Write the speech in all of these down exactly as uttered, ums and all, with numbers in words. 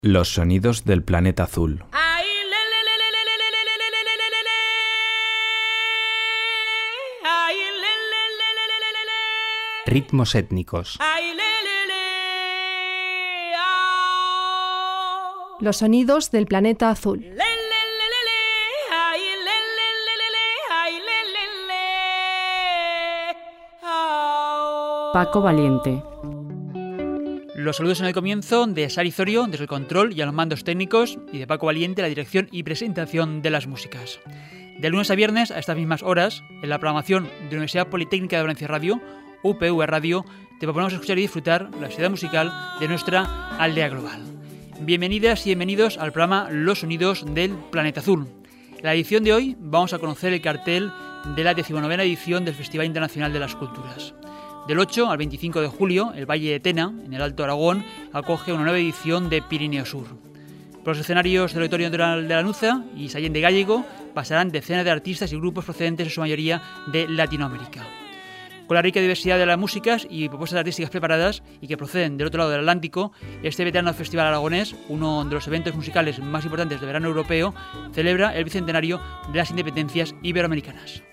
Los sonidos del planeta azul. Ritmos étnicos. Los sonidos del planeta azul. Paco Valiente. Los saludos en el comienzo de Sari Zorio desde el control y a los mandos técnicos y de Paco Valiente la dirección y presentación de las músicas. De lunes a viernes a estas mismas horas, en la programación de la Universidad Politécnica de Valencia Radio, U P V Radio, te proponemos escuchar y disfrutar la ciudad musical de nuestra aldea global. Bienvenidas y bienvenidos al programa Los Sonidos del Planeta Azul. En la edición de hoy vamos a conocer el cartel de la decimonovena edición del Festival Internacional de las Culturas. Del ocho al veinticinco de julio, el Valle de Tena, en el Alto Aragón, acoge una nueva edición de Pirineo Sur. Por los escenarios del Auditorio Natural de Lanuza y Sallén de Gállego pasarán decenas de artistas y grupos procedentes en su mayoría de Latinoamérica. Con la rica diversidad de las músicas y propuestas artísticas preparadas y que proceden del otro lado del Atlántico, este veterano Festival Aragonés, uno de los eventos musicales más importantes del verano europeo, celebra el bicentenario de las independencias iberoamericanas.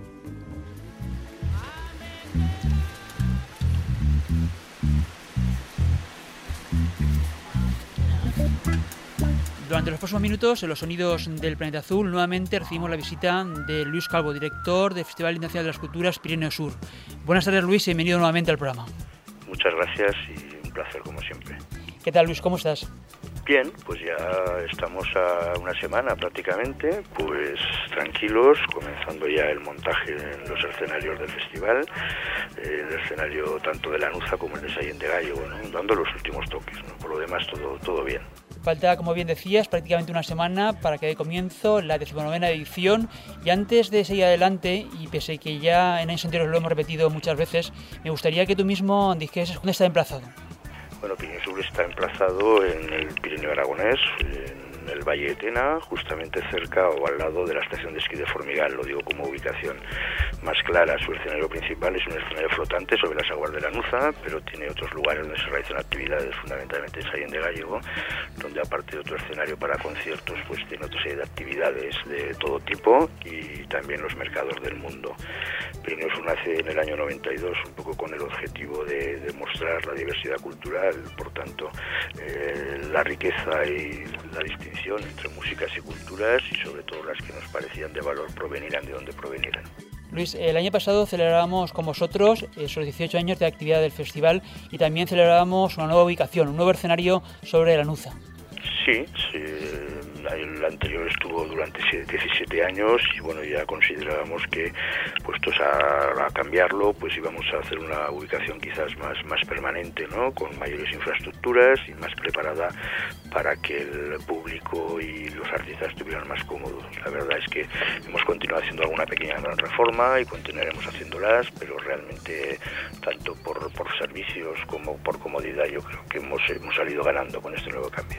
Durante los próximos minutos, en los sonidos del Planeta Azul, nuevamente recibimos la visita de Luis Calvo, director del Festival Internacional de las Culturas Pirineo Sur. Buenas tardes, Luis, y bienvenido nuevamente al programa. Muchas gracias y un placer, como siempre. ¿Qué tal, Luis? ¿Cómo estás? Bien, pues ya estamos a una semana prácticamente, pues tranquilos, comenzando ya el montaje en los escenarios del festival, eh, el escenario tanto de Lanuza como el de Sallén de Gállego, ¿no? Dando los últimos toques, ¿no? Por lo demás todo, todo bien. Falta, como bien decías, prácticamente una semana para que dé comienzo la decimonovena edición, y antes de seguir adelante, y pese que ya en años anteriores lo hemos repetido muchas veces, me gustaría que tú mismo dijeses dónde está emplazado. Bueno, Pirineo Sur está emplazado en el Pirineo Aragonés, en el Valle de Tena, justamente cerca o al lado de la estación de esquí de Formigal. Lo digo como ubicación más clara. Su escenario principal es un escenario flotante sobre las aguas de Lanuza, pero tiene otros lugares donde se realizan actividades, fundamentalmente en Sallén de Gállego, donde aparte de otro escenario para conciertos, pues tiene otra serie de actividades de todo tipo y también los mercados del mundo. Pirineo Sur nace en el año noventa y dos un poco con el objetivo de, de mostrar la diversidad cultural, por tanto, eh, la riqueza y la distinción entre músicas y culturas, y sobre todo las que nos parecían de valor provenieran de donde provenieran. Luis, el año pasado celebrábamos con vosotros esos dieciocho años de actividad del festival y también celebrábamos una nueva ubicación, un nuevo escenario sobre Lanuza. Sí, sí, el anterior estuvo durante diecisiete años y bueno, ya considerábamos que puestos a, a cambiarlo, pues íbamos a hacer una ubicación quizás más, más permanente, ¿no? Con mayores infraestructuras y más preparada para que el público y los artistas estuvieran más cómodos. La verdad es que hemos continuado haciendo alguna pequeña gran reforma y continuaremos haciéndolas, pero realmente tanto por, por servicios como por comodidad yo creo que hemos, hemos salido ganando con este nuevo cambio.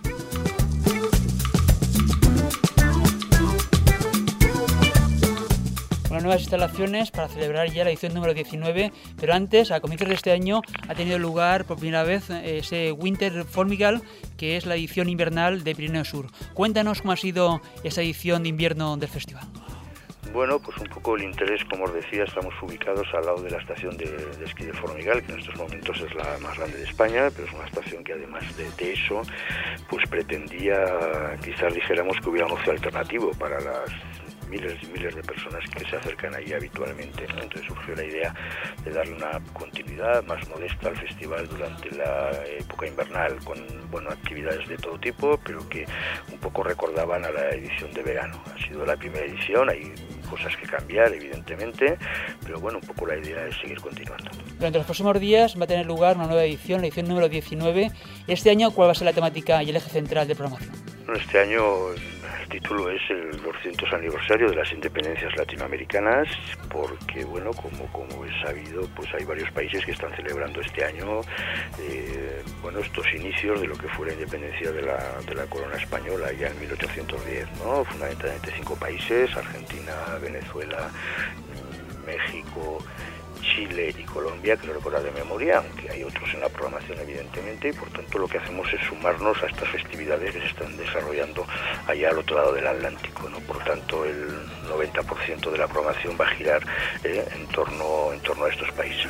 Unas nuevas instalaciones para celebrar ya la edición número diecinueve, pero antes, a comienzos de este año, ha tenido lugar por primera vez ese Winter Formigal, que es la edición invernal de Pirineo Sur. Cuéntanos cómo ha sido esa edición de invierno del festival. Bueno, pues un poco el interés, como os decía, estamos ubicados al lado de la estación de, de esquí de Formigal, que en estos momentos es la más grande de España, pero es una estación que además de, de eso, pues pretendía, quizás dijéramos que hubiera un ocio alternativo para las miles y miles de personas que se acercan allí habitualmente, ¿no? Entonces surgió la idea de darle una continuidad más modesta al festival durante la época invernal con, bueno, actividades de todo tipo, pero que un poco recordaban a la edición de verano. Ha sido la primera edición, hay cosas que cambiar evidentemente, pero bueno, un poco la idea es seguir continuando. Durante los próximos días va a tener lugar una nueva edición, la edición número diecinueve. Este año, ¿cuál va a ser la temática y el eje central de programación? Bueno, este año el título es el doscientos aniversario de las independencias latinoamericanas, porque bueno, como, como es sabido, pues hay varios países que están celebrando este año eh, bueno, estos inicios de lo que fue la independencia de la, de la corona española ya en mil ochocientos diez, ¿no? Fundamentalmente cinco países: Argentina, Venezuela, México, Chile y Colombia, creo recordar de memoria, aunque hay otros en la programación evidentemente, y por tanto lo que hacemos es sumarnos a estas festividades que se están desarrollando allá al otro lado del Atlántico, ¿no? Por tanto el noventa por ciento de la programación va a girar eh, en torno, en torno a estos países.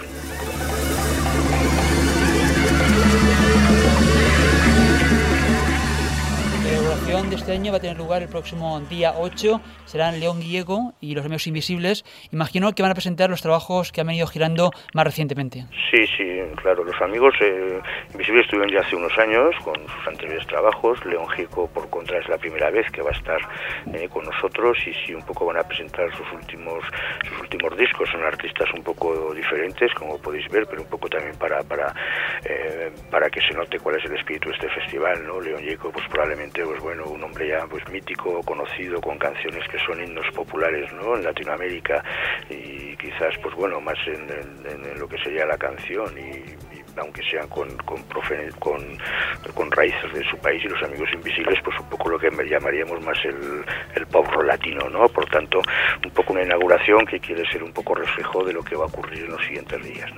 La inauguración de este año va a tener lugar el próximo día ocho, serán León Gieco y Los Amigos Invisibles. Imagino que van a presentar los trabajos que han venido girando más recientemente. Sí, sí, claro, Los Amigos eh, Invisibles estuvieron ya hace unos años con sus anteriores trabajos. León Gieco, por contra, es la primera vez que va a estar eh, con nosotros, y sí, un poco van a presentar sus últimos sus últimos discos. Son artistas un poco diferentes, como podéis ver, pero un poco también para para eh, para que se note cuál es el espíritu de este festival, ¿no? León Gieco, pues probablemente, pues bueno, un hombre ya pues mítico, conocido, con canciones que son himnos populares, ¿no? En Latinoamérica, y quizás pues bueno, más en, en, en lo que sería la canción, y, y aunque sean con con, profe, con con raíces de su país. Y Los Amigos Invisibles, pues un poco lo que llamaríamos más el, el pop rock latino, ¿no? Por tanto, un poco una inauguración que quiere ser un poco reflejo de lo que va a ocurrir en los siguientes días, ¿no?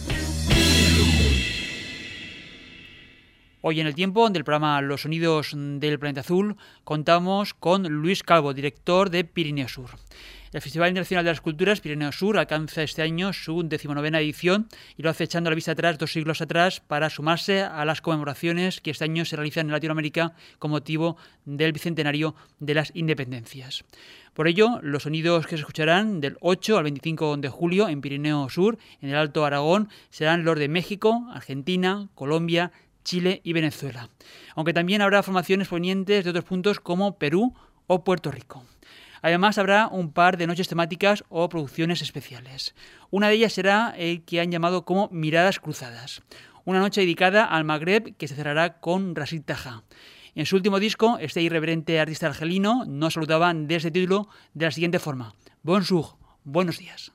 Hoy en El Tiempo, del programa Los Sonidos del Planeta Azul, contamos con Luis Calvo, director de Pirineo Sur. El Festival Internacional de las Culturas Pirineo Sur alcanza este año su decimonovena edición y lo hace echando la vista atrás dos siglos atrás para sumarse a las conmemoraciones que este año se realizan en Latinoamérica con motivo del bicentenario de las independencias. Por ello, los sonidos que se escucharán del ocho al veinticinco de julio en Pirineo Sur, en el Alto Aragón, serán los de México, Argentina, Colombia, Chile y Venezuela, aunque también habrá formaciones provenientes de otros puntos como Perú o Puerto Rico. Además, habrá un par de noches temáticas o producciones especiales. Una de ellas será el que han llamado como Miradas Cruzadas, una noche dedicada al Magreb que se cerrará con Rashid Taha. En su último disco, este irreverente artista argelino nos saludaba de ese título de la siguiente forma: Bonjour, buenos días.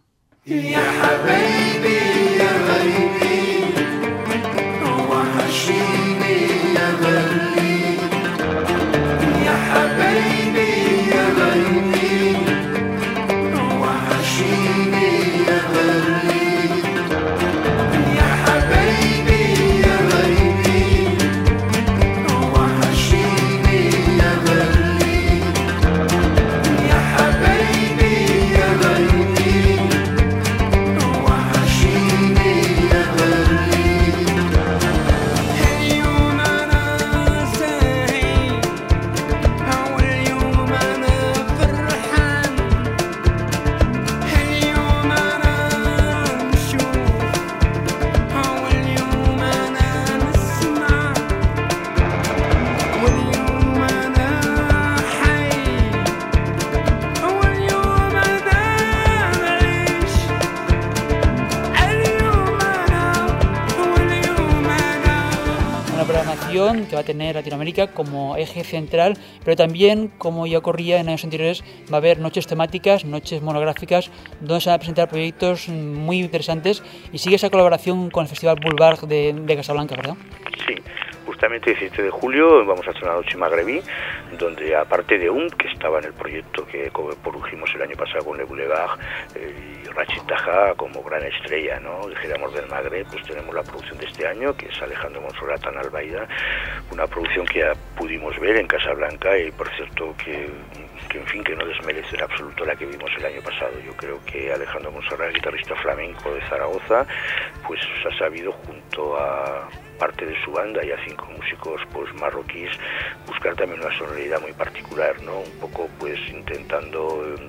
Que va a tener Latinoamérica como eje central, pero también, como ya ocurría en años anteriores, va a haber noches temáticas, noches monográficas, donde se van a presentar proyectos muy interesantes, y sigue esa colaboración con el Festival Boulevard de, de Casablanca, ¿verdad? Sí, justamente el diecisiete de julio vamos a hacer una noche magrebí, donde aparte de U M, que estaba en el proyecto que produjimos el año pasado con el Boulevard, eh, y Rashid Taha como gran estrella, ¿no? Dijéramos del Magreb, pues tenemos la producción de este año, que es Alejandro Monserrat en Albaida, una producción que ya pudimos ver en Casablanca, y por cierto que, que en fin, que no desmerece en absoluto la que vimos el año pasado. Yo creo que Alejandro Monserrat, guitarrista flamenco de Zaragoza, pues ha sabido, junto a parte de su banda y a cinco músicos pues marroquíes, buscar también una sonoridad muy particular, ¿no? Un poco pues intentando eh,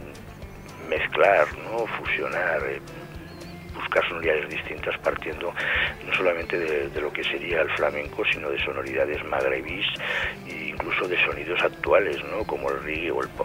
mezclar, ¿no? Fusionar, eh, buscar sonoridades distintas, partiendo no solamente de, de lo que sería el flamenco, sino de sonoridades magrebís e incluso de sonidos actuales, ¿no? Como el reggae o el pop.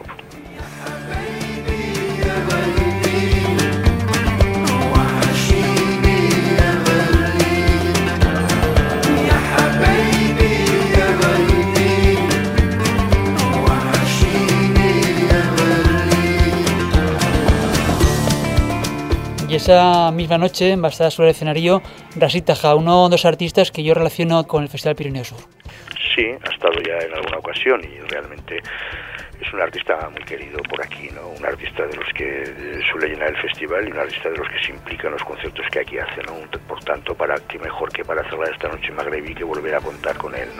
Y esa misma noche va a estar sobre el escenario Rashid Taha, uno de los artistas que yo relaciono con el Festival Pirineo Sur. Sí, ha estado ya en alguna ocasión y realmente Es un artista muy querido por aquí, ¿no? Un artista de los que suele llenar el festival y un artista de los que se implica en los conciertos que aquí hace, ¿no? Por tanto, para qué mejor que para cerrar esta noche en Magrebí que volver a contar con él, ¿no?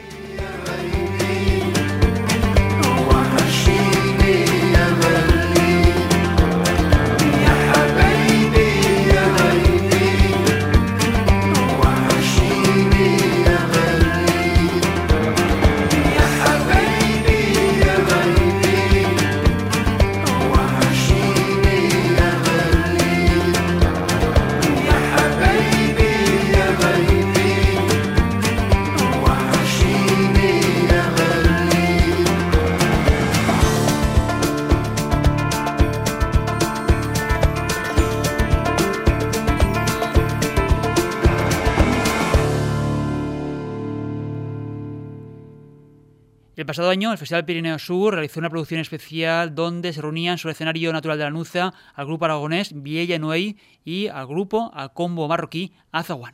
El pasado año, el Festival Pirineo Sur realizó una producción especial donde se reunían sobre el escenario natural de la Nuza al grupo aragonés Viella Nuey y al grupo, al combo marroquí Azawan.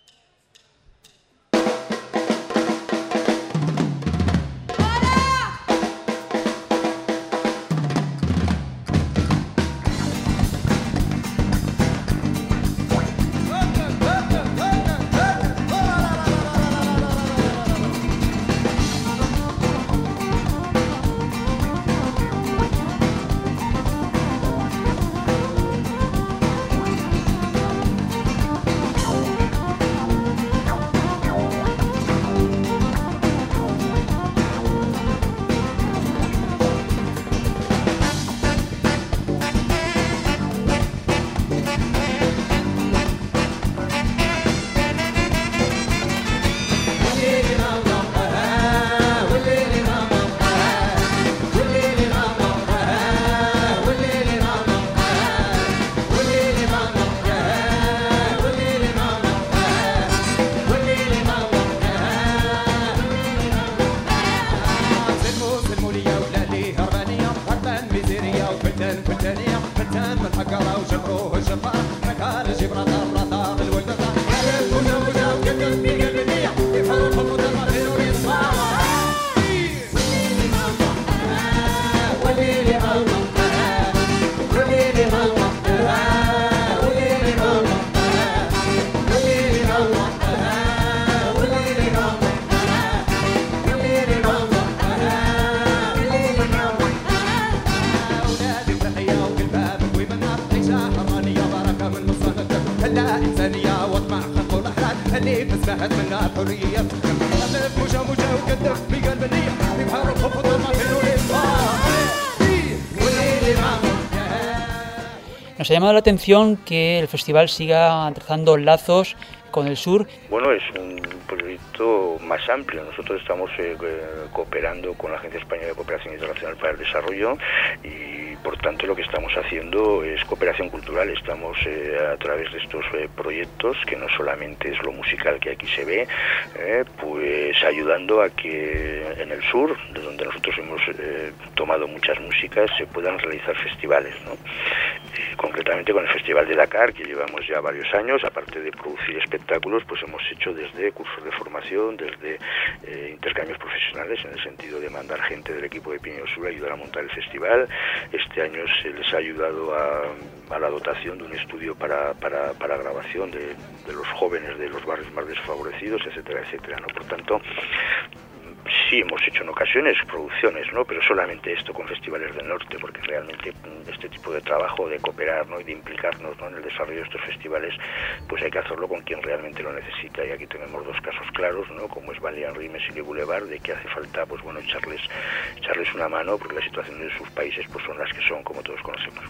Nos ha llamado la atención que el festival siga trazando lazos con el sur. Bueno, es un proyecto más amplio. Nosotros estamos eh, cooperando con la Agencia Española de Cooperación Internacional para el Desarrollo y por tanto lo que estamos haciendo es cooperación cultural. Estamos eh, a través de estos eh, proyectos, que no solamente es lo musical que aquí se ve, eh, pues ayudando a que en el sur, de donde nosotros hemos eh, tomado muchas músicas, se puedan realizar festivales, ¿no? Eh, concretamente con el Festival de Dakar, que llevamos ya varios años, aparte de producir espectáculos, pues hemos hecho desde cursos de formación, desde eh, intercambios profesionales, en el sentido de mandar gente del equipo de Pirineo Sur a ayudar a montar el festival. Este año se les ha ayudado a, a la dotación de un estudio para, para, para grabación de, de los jóvenes de los barrios más desfavorecidos, etcétera, etcétera, ¿no? Por tanto, sí hemos hecho en ocasiones producciones, ¿no? Pero solamente esto con festivales del norte, porque realmente este tipo de trabajo de cooperar, ¿no? Y de implicarnos, ¿no? En el desarrollo de estos festivales, pues hay que hacerlo con quien realmente lo necesita. Y aquí tenemos dos casos claros, ¿no? Como es Balear Rimes y Le Boulevard, de que hace falta, pues bueno, echarles, echarles una mano, porque las situaciones de sus países pues son las que son, como todos conocemos.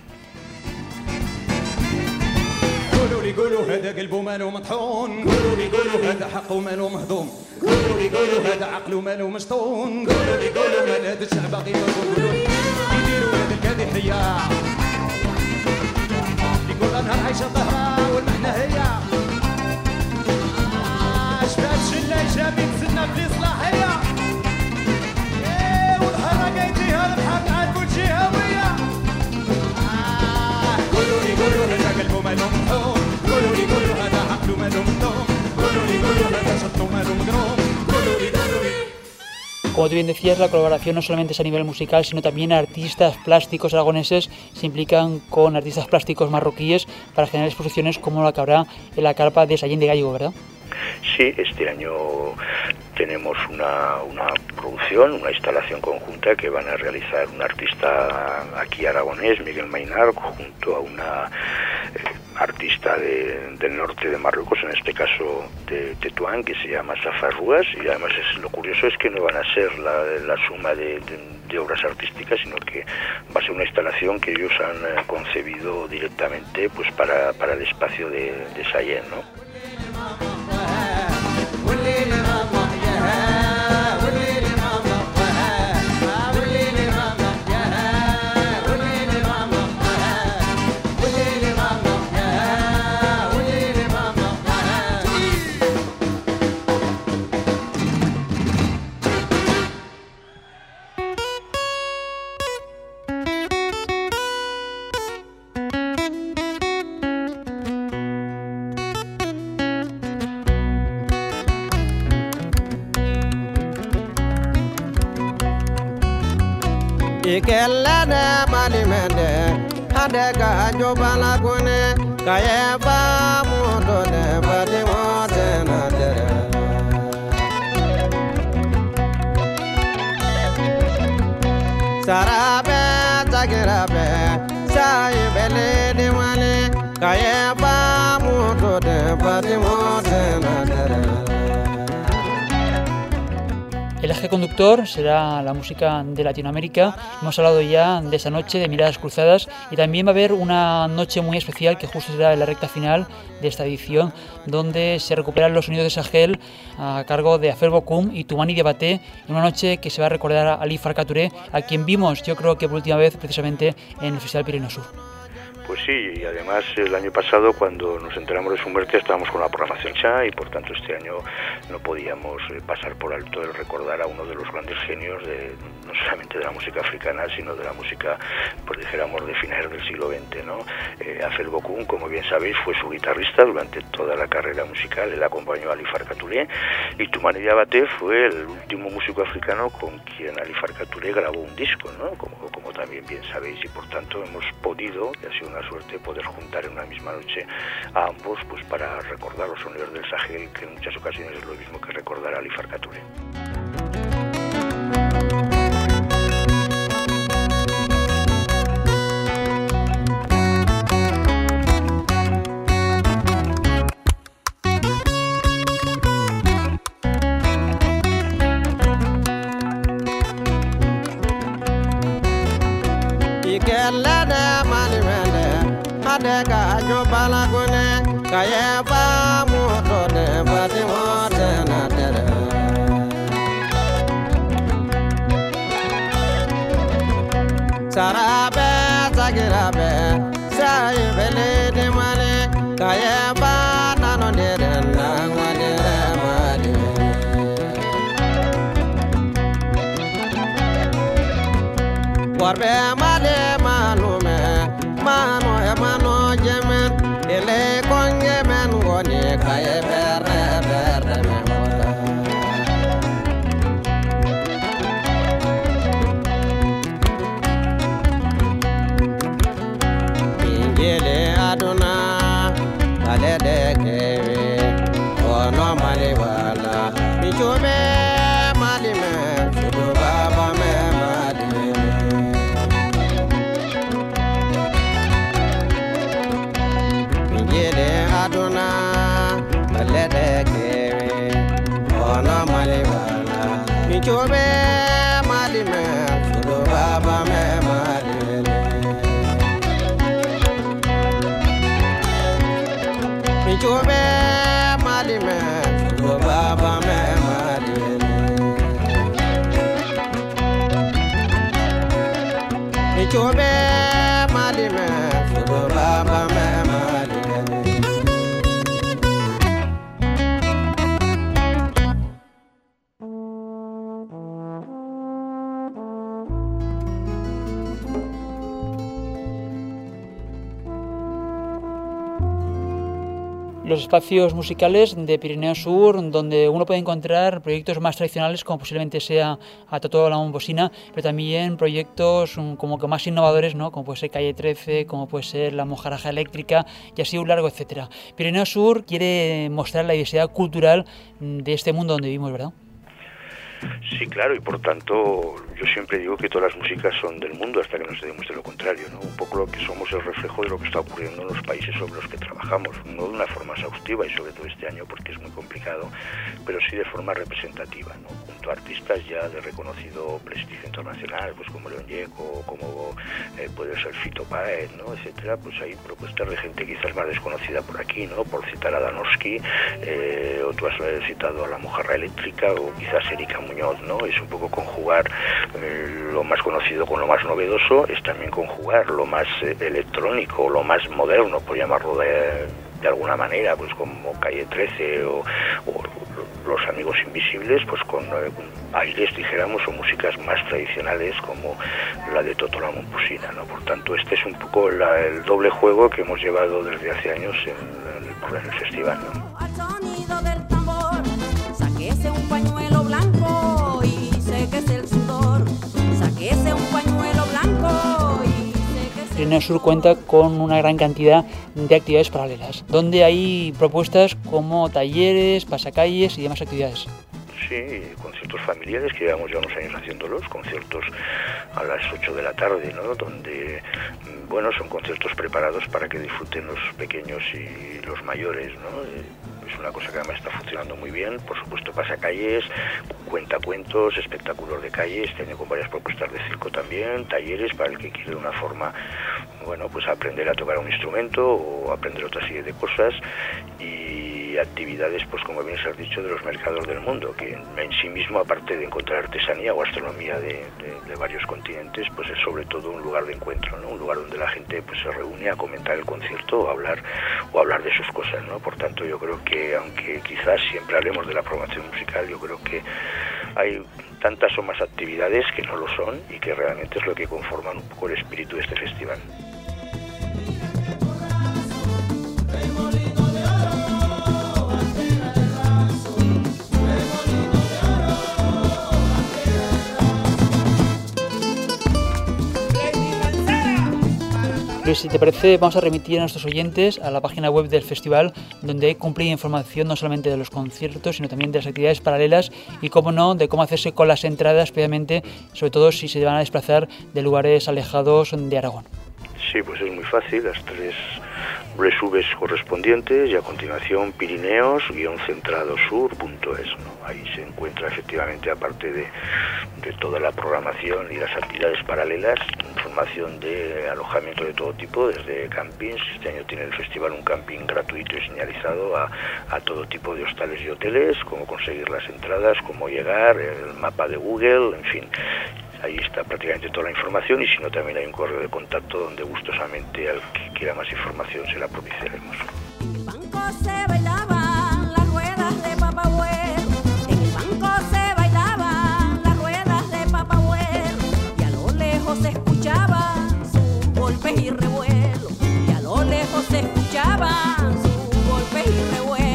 قولوا لي قولوا هذا قلبه مالو مطحون قولوا لي قولوا هذا حقه مالو مهضوم قولوا لي قولوا هذا عقله مالو مشطون قولوا لي قولوا مال هذا الشعب باغي يقولوا يديروا هذا الكادي حيا يقول انا عايشه الظهره والمحنه هي شباب شله جابي تسنى في صلاحيه والحرقه يجيها البحر عاد كل شي هويه قولوا لي قولوا هذا قلبه مالو مطحون قولوا لي قولوا هذا عقله مالو مهضوم قولوا لي قولوا هذا شطه مالو مقروم قولوا لي قولوا لي Como tú bien decías, la colaboración no solamente es a nivel musical, sino también artistas plásticos aragoneses se implican con artistas plásticos marroquíes para generar exposiciones como la que habrá en la carpa de Sallén de Gállego, ¿verdad? Sí, este año tenemos una, una producción, una instalación conjunta que van a realizar un artista aquí aragonés, Miguel Mainar, junto a una eh, artista de, del norte de Marruecos, en este caso de Tetuán, que se llama Safar Ruas, y además es, lo curioso es que no van a ser la, la suma de, de, de obras artísticas, sino que va a ser una instalación que ellos han eh, concebido directamente pues para, para el espacio de, de Sallén, ¿no? Ikelane malimende adega jobala gune kayeba mudone badi modena dere sarabe tagirabe saibele dimale kayeba mudone badi modena dere. El eje conductor será la música de Latinoamérica. Hemos hablado ya de esa noche de Miradas Cruzadas y también va a haber una noche muy especial que justo será en la recta final de esta edición, donde se recuperan los sonidos de Sahel a cargo de Afel Bokoum y Toumani Diabaté, en una noche que se va a recordar a Ali Farka Touré, a quien vimos, yo creo que por última vez, precisamente en el Festival Pirineo Sur. Pues sí, y además el año pasado cuando nos enteramos de su muerte estábamos con la programación ya y por tanto este año no podíamos pasar por alto el recordar a uno de los grandes genios de, no solamente de la música africana, sino de la música, pues dijéramos, de finales del siglo veinte, ¿no? Eh, Afel Bokoum, como bien sabéis, fue su guitarrista durante toda la carrera musical, él acompañó a Ali Farka Touré, y Toumani Diabaté fue el último músico africano con quien Ali Farka Touré grabó un disco, ¿no? Como, como también bien sabéis, y por tanto hemos podido, y ha sido una suerte poder juntar en una misma noche a ambos pues para recordar los sonidos del Sahel, que en muchas ocasiones es lo mismo que recordar a Ali Farka Touré. Adega jobala gune kayeba mudone badi modena dere sarabe tagirabe saibele dimale kayeba nano dere nangwadere mali warbe male malume mano mano jemen ele konge men goni kaye berne berne memoda ingele aduna bale de kewe ono mali wala michobe mali me sudu baba me mali aduna malede kewe ona malibala michobe malime sudo baba me malele michobe malime sudo baba me malele michobe malime sudo baba me malele. los espacios musicales de Pirineo Sur, donde uno puede encontrar proyectos más tradicionales, como posiblemente sea A Totó la Bombosina, pero también proyectos como que más innovadores, ¿no? Como puede ser Calle trece, como puede ser La Mojaraja Eléctrica, y así un largo, etcétera. Pirineo Sur quiere mostrar la diversidad cultural de este mundo donde vivimos, ¿verdad? Sí, claro, y por tanto yo siempre digo que todas las músicas son del mundo hasta que nos demuestre lo contrario, ¿no? Un poco lo que somos el reflejo de lo que está ocurriendo en los países sobre los que trabajamos, no de una forma exhaustiva y sobre todo este año porque es muy complicado, pero sí de forma representativa, ¿no? Junto a artistas ya de reconocido prestigio internacional, pues como León Gieco, como eh, puede ser Fito Páez, ¿no? Etcétera, pues hay propuestas de gente quizás más desconocida por aquí, ¿no? Por citar a Danowski, eh, o tú has citado a La Mojarra Eléctrica, o quizás Erika Muñoz, ¿no? Es un poco conjugar eh, lo más conocido con lo más novedoso, es también conjugar lo más eh, electrónico, lo más moderno, por llamarlo de, de alguna manera, pues como Calle trece o, o Los Amigos Invisibles, pues con eh, aires, dijéramos, o músicas más tradicionales como la de Totó la Bombosina, ¿no? Por tanto, este es un poco la, el doble juego que hemos llevado desde hace años en, en, el, en el festival, ¿no? Al sonido del tambor, sáquese un pañuelo blanco y séquese el sudor, sáquese un pañuelo blanco y séquese... Pirineo Sur cuenta con una gran cantidad de actividades paralelas, donde hay propuestas como talleres, pasacalles y demás actividades. Sí, conciertos familiares, que llevamos ya unos años haciéndolos, conciertos a las ocho de la tarde, ¿no? Donde, bueno, son conciertos preparados para que disfruten los pequeños y los mayores, ¿no? Es una cosa que además está funcionando muy bien. Por supuesto, pasacalles, cuentacuentos, espectáculos de calle, este año con varias propuestas de circo también, talleres para el que quiere de una forma, bueno, pues aprender a tocar un instrumento o aprender otra serie de cosas, y actividades, pues como bien se ha dicho, de los mercados del mundo, que en sí mismo, aparte de encontrar artesanía o gastronomía de, de, de varios continentes, pues es sobre todo un lugar de encuentro, ¿no? Un lugar donde la gente pues se reúne a comentar el concierto o hablar o hablar de sus cosas, ¿no? Por tanto, yo creo que, aunque quizás siempre hablemos de la programación musical, yo creo que hay tantas o más actividades que no lo son y que realmente es lo que conforman un poco el espíritu de este festival. Luis, si te parece, vamos a remitir a nuestros oyentes a la página web del festival, donde hay cumplida información no solamente de los conciertos, sino también de las actividades paralelas y, cómo no, de cómo hacerse con las entradas, especialmente, sobre todo si se van a desplazar de lugares alejados de Aragón. Sí, pues es muy fácil, las tres resubes correspondientes y a continuación pirineos guion centrado sur punto es, ¿no? Ahí se encuentra efectivamente, aparte de, de toda la programación y las actividades paralelas, información de alojamiento de todo tipo, desde campings. Este año tiene el festival un camping gratuito y señalizado a, a todo tipo de hostales y hoteles, cómo conseguir las entradas, cómo llegar, el mapa de Google, en fin. Ahí está prácticamente toda la información, y si no, también hay un correo de contacto donde gustosamente al que quiera más información se la propiciaremos. En el banco se bailaban las ruedas de Papá Güero, en el banco se bailaban las ruedas de Papá Güero, y a lo lejos se escuchaban sus golpes y revuelos, y a lo lejos se escuchaban sus golpes y revuelos.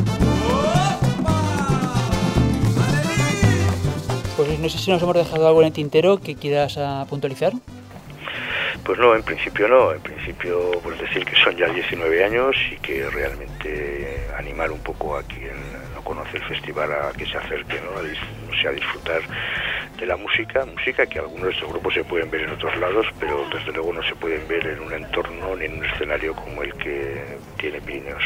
Pues no sé si nos hemos dejado algo en el tintero que quieras uh, puntualizar. Pues no, en principio no, en principio pues decir que son ya diecinueve años y que realmente animar un poco a quien no conoce el festival a que se acerque, ¿no? O sea, a disfrutar de la música, música que algunos de estos grupos se pueden ver en otros lados, pero desde luego no se pueden ver en un entorno ni en un escenario como el que tiene Pirineos.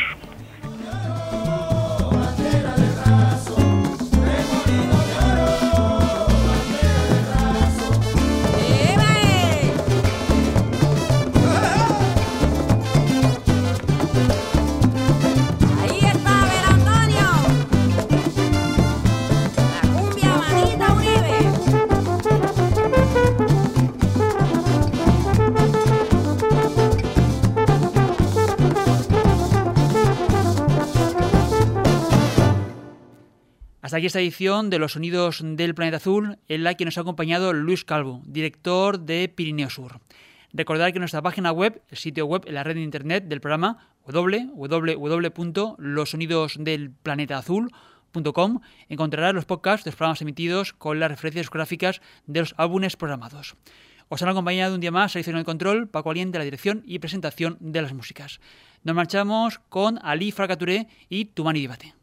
Hasta aquí esta edición de Los Sonidos del Planeta Azul, en la que nos ha acompañado Luis Calvo, director de Pirineo Sur. Recordad que en nuestra página web, el sitio web, en la red de internet del programa, w w w punto los sonidos del planeta azul punto com encontrarás los podcasts de los programas emitidos con las referencias discográficas de los álbumes programados. Os han acompañado un día más a en el control, Paco Aliente, la dirección y presentación de las músicas. Nos marchamos con Ali Frakature y Tumani Dibate.